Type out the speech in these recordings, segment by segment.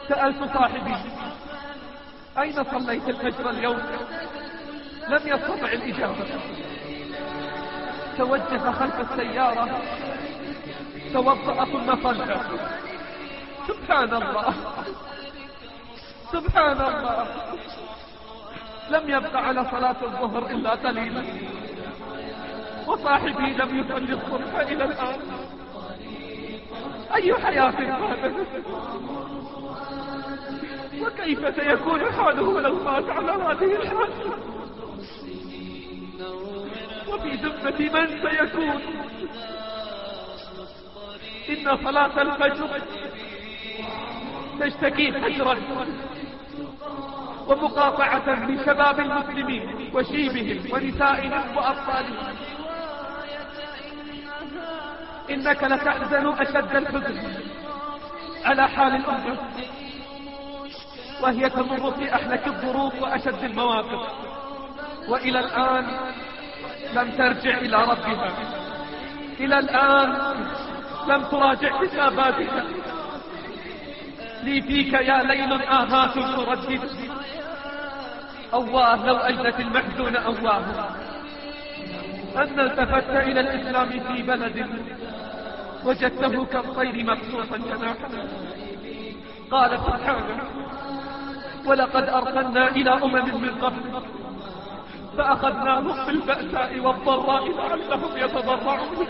سألت صاحبي: أين صليت الفجر اليوم؟ لم يستطع الإجابة. توجه خلف السيارة، توضأ ثم صلى. سبحان الله، سبحان الله، لم يبق على صلاة الظهر إلا قليلا، وصاحبي لم يصلي الصبح إلى الآن. أي حياة هذا؟ وكيف سيكون حاله لو مات على هذه الحال؟ وفي ذمة من سيكون؟ إن صلاة الفجر تشتكي حجرا ومقاطعة لشباب المسلمين وشيبهم ونسائهم وأطفالهم. إنك لتحزن أشد الحزن على حال الأمة وهي تمر في أحلك الظروف وأشد المواقف، وإلى الآن لم ترجع إلى ربها، إلى الآن لم تراجع حساباتها. لي فيك يا ليل آهات تردد، أواه لو أجلت المحزون أواه، أن التفت إلى الإسلام في بلد وجدته كالطير مبسوطا جناحا. قال سبحانه: ولقد أرسلنا إلى أمم من قبل فأخذناهم بالبأساء والضراء لعلهم يتضرعون،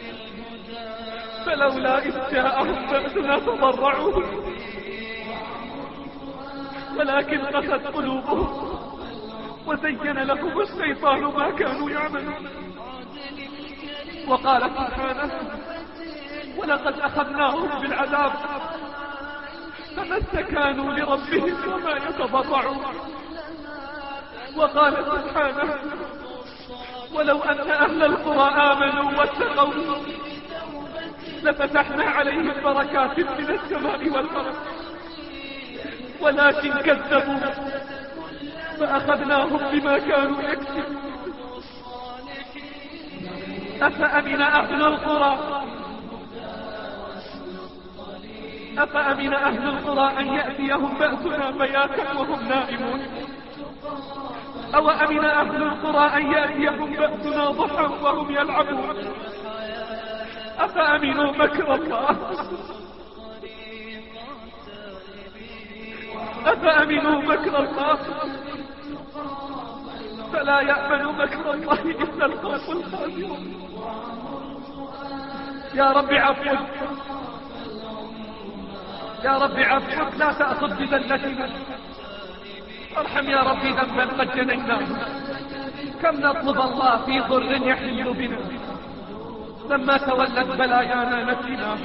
فلولا إذ جاءهم بأسنا تضرعوا ولكن قست قلوبهم وزين لهم الشيطان ما كانوا يعملون. وقال سبحانه: ولقد أخذناهم بالعذاب فما استكانوا لربهم وما يتضرعون. وقال سبحانه: ولو أن أهل القرى آمنوا واتقوا لفتحنا عليهم بركات من السماء والأرض ولكن كذبوا فأخذناهم بما كانوا يكسبون. أفأمن أهل القرى أن يأتيهم بأسنا بياتا وهم نائمون، أو أمن أهل القرى أن يأتيهم بأسنا ضحى وهم يلعبون. أفأمنوا مكر الله أفأمنوا مكر الله فلا يأمن مكر الله إلا القوم الخاسرون. يا رب عفوك، يا رب عفوك، لا تأخذ بذلتنا، ارحم يا رب ذنبا قد جنيناه. كم نطلب الله في ضر يحل بنا، لما تولت بلايانا نسيناه.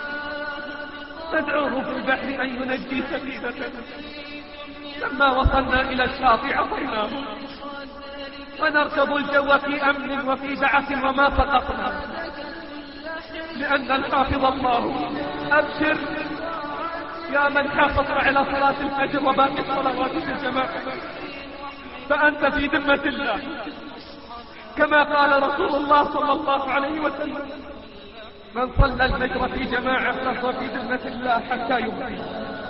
ندعوه في البحر أن ينجي سفينتنا، لما وصلنا إلى الشاطئ عطيناه. ونركب الجو في أمن وفي دعة وما سقطنا، لأن الحافظ الله. أبشر يا من حافظ على صلاة الفجر وباقي الصلوات في الجماعة، فأنت في ذمة الله، كما قال رسول الله صلى الله عليه وسلم: من صلى الفجر في جماعة فهو في ذمة الله حتى يمسي،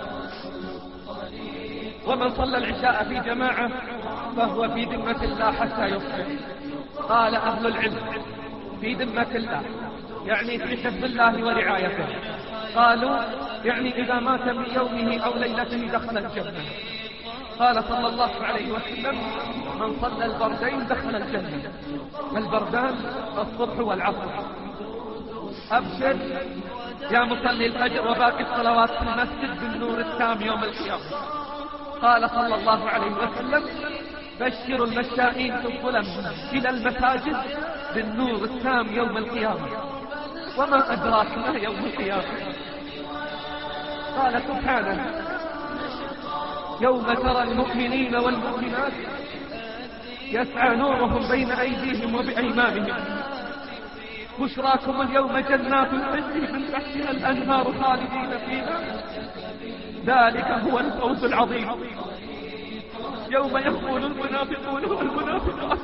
ومن صلى العشاء في جماعة فهو في ذمة الله حتى يصبح. قال أهل العلم: في ذمة الله يعني في حفظ الله ورعايته. قالوا يعني إذا مات من يومه أو ليلته دخل الجنة. قال صلى الله عليه وسلم: من صلى البردين دخل الجنة. البردان الصبح والعصر. أبشر يا مصلي الفجر وباقي الصلوات في المسجد بالنور التام يوم القيامة. قال صلى الله عليه وسلم: بشروا المشائين في الظلم إلى المساجد بالنور التام يوم القيامة. وما أدراك ما يوم القيامة؟ قال سبحانه: يوم ترى المؤمنين والمؤمنات يسعى نورهم بين أيديهم وبأيمانهم بشراكم اليوم جنات تجري من تحتها الأنهار خالدين فيها ذلك هو الفوز العظيم. يوم يقول المنافقون والمنافقات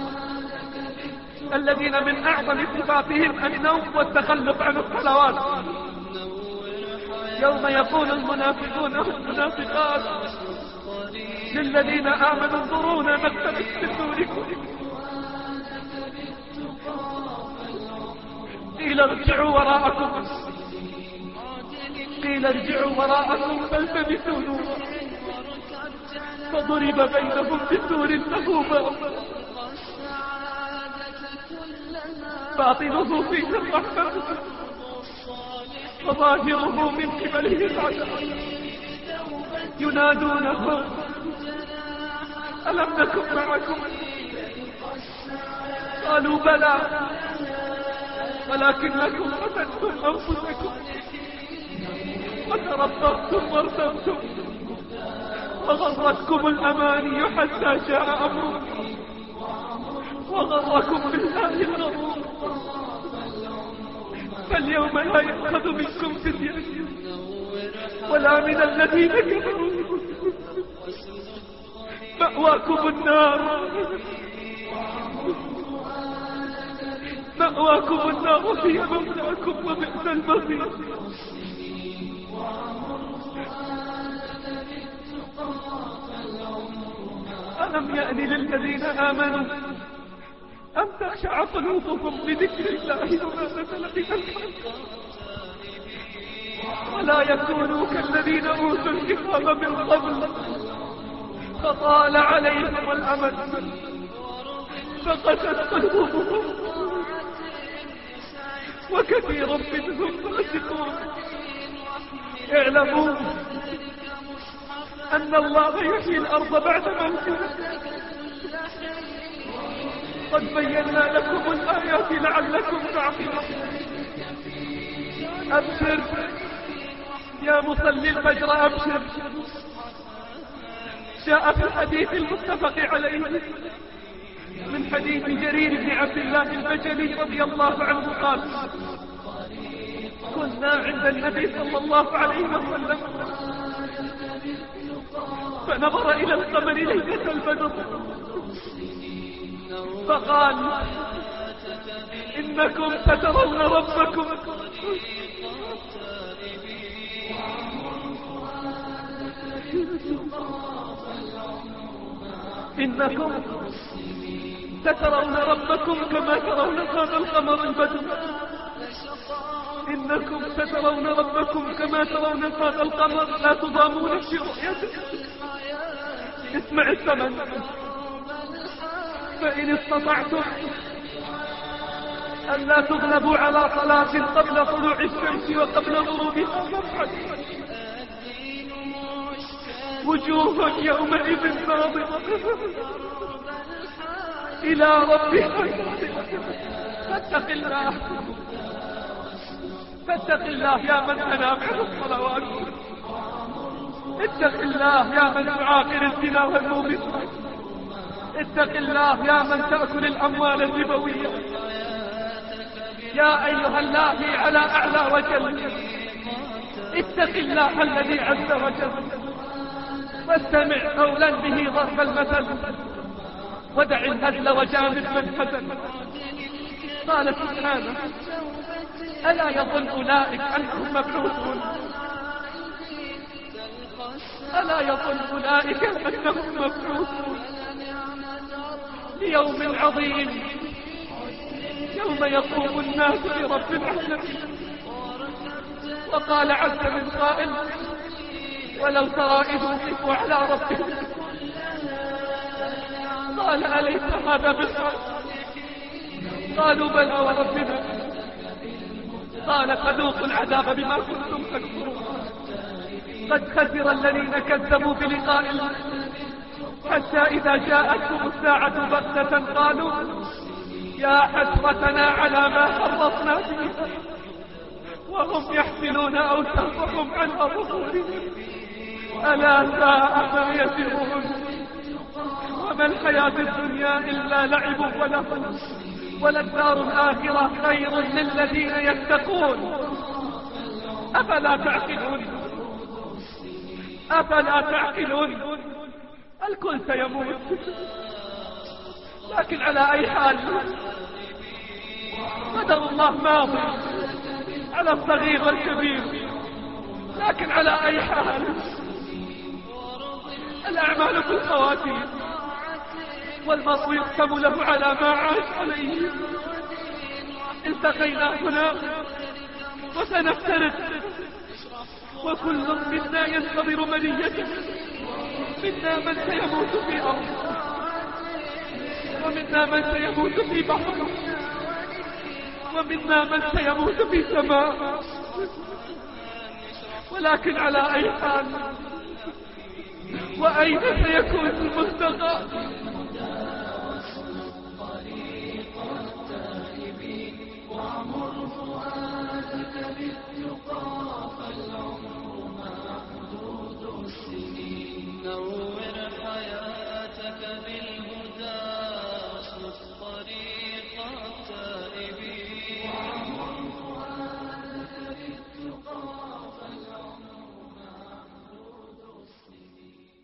الذين من أعظم صفاتهم النوم والتخلف عن الصلوات، يوم يقول المنافقون والمنافقات للذين آمنوا انظرونا نقتبس من نوركم قيل ارجعوا وراءكم فالتمسوا نورا فضرب بينهم بسور له باب باطنه فيه الرحمة وظاهره من قبله العذاب ينادونهم ألم نكن معكم قالوا بلى ولكنكم فتنتم أنفسكم وتربصتم وارتبتم وغرتكم الأماني حتى جاء أمر وغركم بالله الغرور فاليوم لا يؤخذ منكم فدية ولا من الذين كفروا مأواكم النار هي مولاكم وبئس المصير. ألم يأن للذين آمنوا أن تخشع قلوبهم لذكر الله وما نزل من الحق ولا يكونوا كالذين أوتوا الكتاب من قبل فطال عليهم الأمد فقست قلوبهم وكثير منهم فاسقون. اعلموا أن الله يحيي الأرض بعد موتها قد بينا لكم الآيات لعلكم تعقلون. أبشر يا مصلي الفجر أبشر. جاء في الحديث المتفق عليه من حديث جرير بن عبد الله البجلي رضي الله عنه قال كنا عند النبي صلى الله عليه وسلم فنظر إلى القمر ليلة البدر فقال إنكم سترون ربكم كما ترون هذا القمر البدر. إنكم سترون ربكم كما ترون هذا القمر لا تضامون في رؤيته. اسمع الثمن. فإن استطعتم أن لا تغلبوا على صلاة قبل طلوع الشمس وقبل غروبها فافعلوا. وجوه يومئذ ناظرة إلى ربها. فاتق الله يا من تنام عن الصلوات. اتق الله يا من تعاقر الزنا والموبقات. اتق الله يا من تأكل الأموال الربوية. يا أيها اللاهي على أعلى وجل اتق الله الذي عز وجل واستمع قولا به ضرب المثل ودع الهزل وجانب من حزن. قال سبحانه ألا يظن أولئك أنهم مبعوثون ليوم عظيم يوم يقوم الناس لرب العالمين. وقال عز من قائل ولو ترى إذ وقفوا على ربهم قال أليس هذا بالحق قالوا بلى وربنا قال فذوقوا العذاب بما كنتم تكفرون. قد خسر الذين كذبوا بلقاء الله حتى إذا جاءتهم الساعة بغتة قالوا يا حسرتنا على ما فرطنا فيها وهم يحملون أوساطهم عنها ظهورهم ألا ساء ما يزرون. وما الحياة الدنيا إلا لعب ولهو وللدار الآخرة خير للذين يتقون. أفلا تعقلون. الكل سيموت لكن على أي حال قدر الله ماضي على الصغير والكبير. لكن على أي حال الأعمال في الخواتيم، والمصير كمله على ما عاش عليه. التقينا هنا وسنفترق، وكل منا ينتظر منيته. منا من سيموت في أرض، ومنا من سيموت في بحر، ومنا من سيموت في سماء. ولكن على أي حال، وأين سيكون الملتقى؟ وعمر فؤادك بالتقى فالعمر